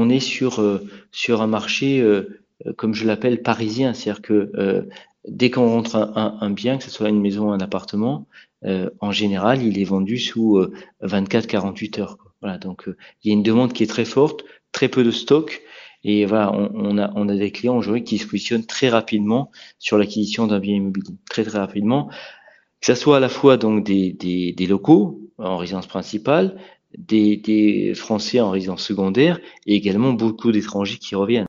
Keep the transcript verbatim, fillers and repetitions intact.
on est sur, euh, sur un marché, euh, comme je l'appelle, parisien. C'est-à-dire que euh, dès qu'on rentre un, un, un bien, que ce soit une maison ou un appartement, euh, en général, il est vendu sous euh, vingt-quatre à quarante-huit heures, quoi. Voilà, donc euh, il y a une demande qui est très forte, très peu de stock. Et voilà, on, on a, on a des clients aujourd'hui qui se positionnent très rapidement sur l'acquisition d'un bien immobilier. Très, très rapidement. Que ça soit à la fois donc des, des, des locaux en résidence principale, des, des Français en résidence secondaire et également beaucoup d'étrangers qui reviennent.